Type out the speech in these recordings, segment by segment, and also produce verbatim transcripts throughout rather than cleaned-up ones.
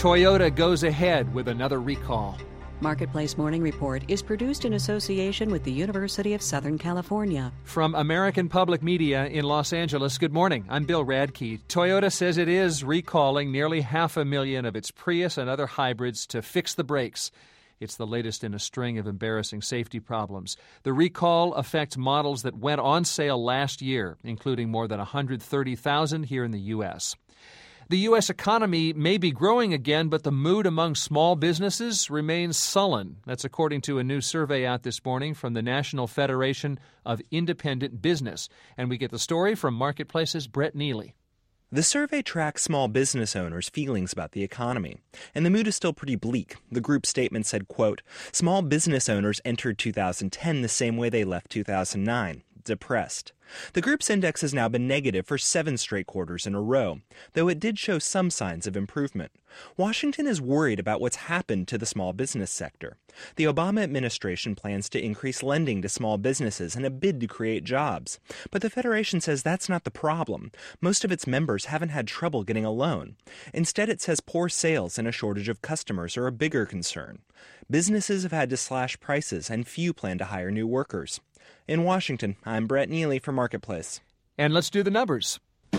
Toyota goes ahead with another recall. Marketplace Morning Report is produced in association with the University of Southern California. From American Public Media in Los Angeles, good morning. I'm Bill Radke. Toyota says it is recalling nearly half a million of its Prius and other hybrids to fix the brakes. It's the latest in a string of embarrassing safety problems. The recall affects models that went on sale last year, including more than one hundred thirty thousand here in the U S The U S economy may be growing again, but the mood among small businesses remains sullen. That's according to a new survey out this morning from the National Federation of Independent Business. And we get the story from Marketplace's Brett Neely. The survey tracks small business owners' feelings about the economy, and the mood is still pretty bleak. The group statement said, quote, "Small business owners entered two thousand ten the same way they left two thousand nine. Depressed." The group's index has now been negative for seven straight quarters in a row, though it did show some signs of improvement. Washington is worried about what's happened to the small business sector. The Obama administration plans to increase lending to small businesses in a bid to create jobs. But the Federation says that's not the problem. Most of its members haven't had trouble getting a loan. Instead, it says poor sales and a shortage of customers are a bigger concern. Businesses have had to slash prices, and few plan to hire new workers. In Washington, I'm Brett Neely for Marketplace. And let's do the numbers.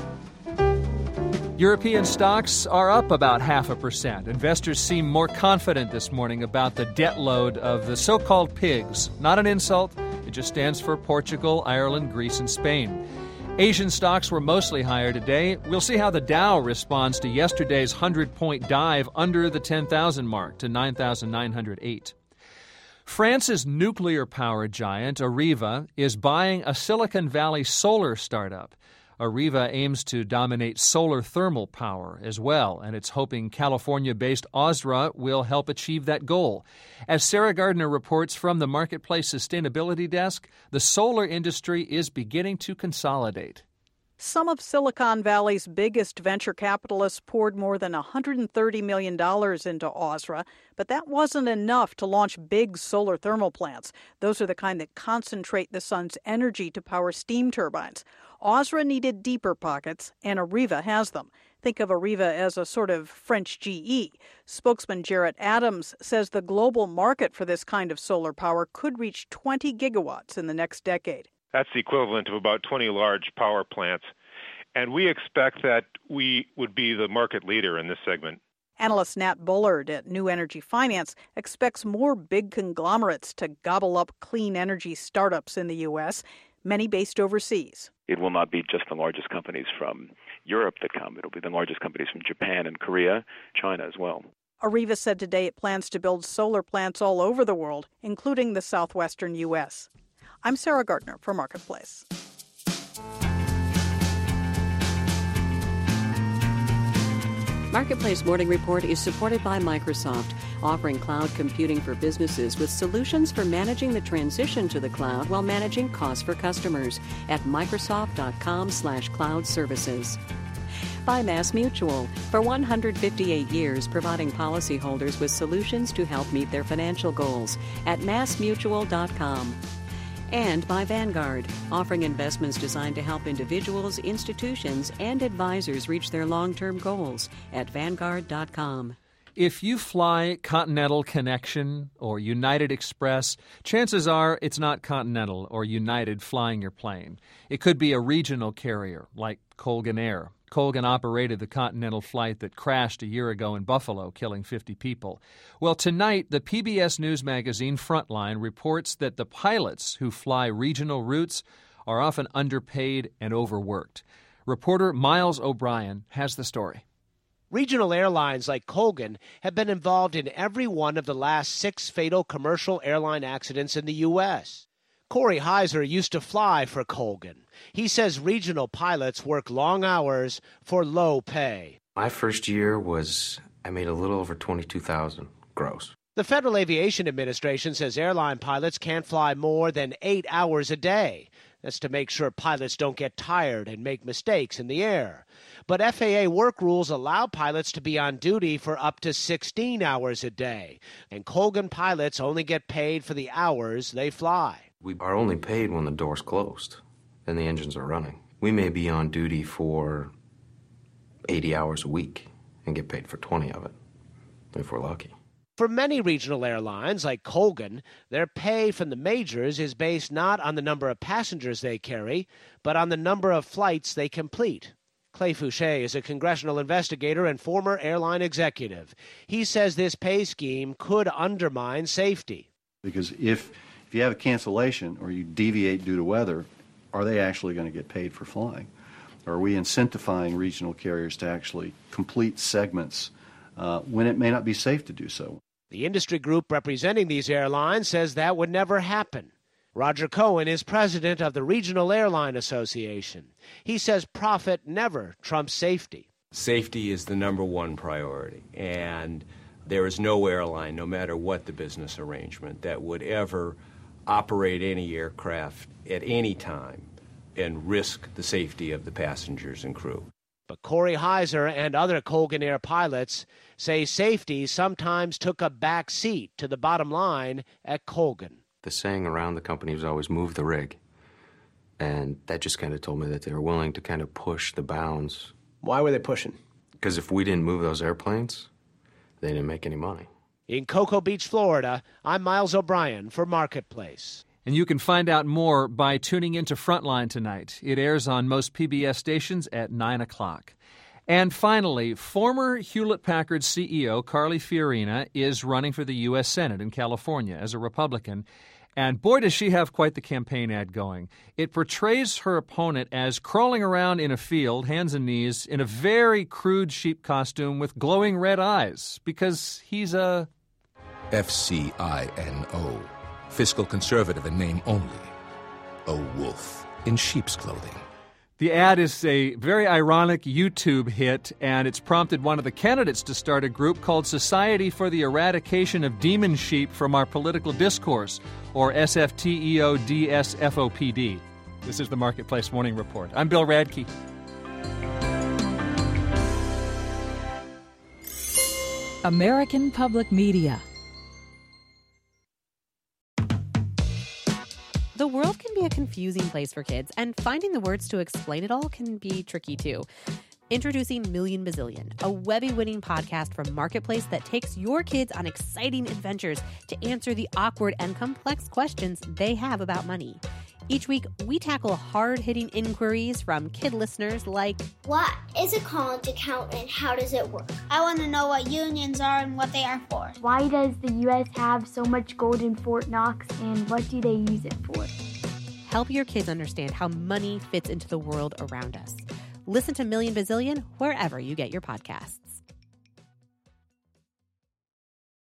European stocks are up about half a percent. Investors seem more confident this morning about the debt load of the so-called pigs. Not an insult. It just stands for Portugal, Ireland, Greece, and Spain. Asian stocks were mostly higher today. We'll see how the Dow responds to yesterday's hundred-point dive under the ten thousand mark to nine thousand nine hundred eight. France's nuclear power giant, Areva, is buying a Silicon Valley solar startup. Areva aims to dominate solar thermal power as well, and it's hoping California-based Ozra will help achieve that goal. As Sarah Gardner reports from the Marketplace Sustainability Desk, the solar industry is beginning to consolidate. Some of Silicon Valley's biggest venture capitalists poured more than one hundred thirty million dollars into Ozra, but that wasn't enough to launch big solar thermal plants. Those are the kind that concentrate the sun's energy to power steam turbines. Ozra needed deeper pockets, and Areva has them. Think of Areva as a sort of French G E. Spokesman Jarrett Adams says the global market for this kind of solar power could reach twenty gigawatts in the next decade. That's the equivalent of about twenty large power plants. And we expect that we would be the market leader in this segment. Analyst Nat Bullard at New Energy Finance expects more big conglomerates to gobble up clean energy startups in the U S, many based overseas. It will not be just the largest companies from Europe that come. It'll be the largest companies from Japan and Korea, China as well. Areva said today it plans to build solar plants all over the world, including the southwestern U S. I'm Sarah Gardner for Marketplace. Marketplace Morning Report is supported by Microsoft, offering cloud computing for businesses with solutions for managing the transition to the cloud while managing costs for customers at Microsoft.com slash cloud services. By MassMutual, for one hundred fifty-eight years providing policyholders with solutions to help meet their financial goals at Mass Mutual dot com. And by Vanguard, offering investments designed to help individuals, institutions, and advisors reach their long-term goals at Vanguard dot com. If you fly Continental Connection or United Express, chances are it's not Continental or United flying your plane. It could be a regional carrier like Colgan Air. Colgan operated the Continental flight that crashed a year ago in Buffalo, killing fifty people. Well, tonight, the P B S News magazine Frontline reports that the pilots who fly regional routes are often underpaid and overworked. Reporter Miles O'Brien has the story. Regional airlines like Colgan have been involved in every one of the last six fatal commercial airline accidents in the U S Corey Heiser used to fly for Colgan. He says regional pilots work long hours for low pay. My first year was, I made a little over twenty-two thousand dollars gross. The Federal Aviation Administration says airline pilots can't fly more than eight hours a day. That's to make sure pilots don't get tired and make mistakes in the air. But F A A work rules allow pilots to be on duty for up to sixteen hours a day. And Colgan pilots only get paid for the hours they fly. We are only paid when the door's closed and the engines are running. We may be on duty for eighty hours a week and get paid for twenty of it. if we're lucky. For many regional airlines, like Colgan, their pay from the majors is based not on the number of passengers they carry, but on the number of flights they complete. Clay Fouché is a congressional investigator and former airline executive. He says this pay scheme could undermine safety. Because if, if you have a cancellation or you deviate due to weather, are they actually going to get paid for flying? Or are we incentivizing regional carriers to actually complete segments uh, when it may not be safe to do so? The industry group representing these airlines says that would never happen. Roger Cohen is president of the Regional Airline Association. He says profit never trumps safety. Safety is the number one priority, and there is no airline, no matter what the business arrangement, that would ever operate any aircraft at any time and risk the safety of the passengers and crew. But Corey Heiser and other Colgan Air pilots say safety sometimes took a back seat to the bottom line at Colgan. The saying around the company was always move the rig. And that just kind of told me that they were willing to kind of push the bounds. Why were they pushing? Because if we didn't move those airplanes, they didn't make any money. In Cocoa Beach, Florida, I'm Miles O'Brien for Marketplace. And you can find out more by tuning into Frontline tonight. It airs on most P B S stations at nine o'clock. And finally, former Hewlett-Packard C E O Carly Fiorina is running for the U S Senate in California as a Republican. And boy, does she have quite the campaign ad going. It portrays her opponent as crawling around in a field, hands and knees, in a very crude sheep costume with glowing red eyes, because he's a... F C I N O. Fiscal conservative in name only. A wolf in sheep's clothing. The ad is a very ironic YouTube hit, and it's prompted one of the candidates to start a group called Society for the Eradication of Demon Sheep from Our Political Discourse, or S F T E O D S F O P D. This is the Marketplace Morning Report. I'm Bill Radke. American Public Media. The world can be a confusing place for kids, and finding the words to explain it all can be tricky too. Introducing Million Bazillion, a Webby-winning podcast from Marketplace that takes your kids on exciting adventures to answer the awkward and complex questions they have about money. Each week, we tackle hard-hitting inquiries from kid listeners like, what is a college account and how does it work? I want to know what unions are and what they are for. Why does the U S have so much gold in Fort Knox, and what do they use it for? Help your kids understand how money fits into the world around us. Listen to Million Bazillion wherever you get your podcasts.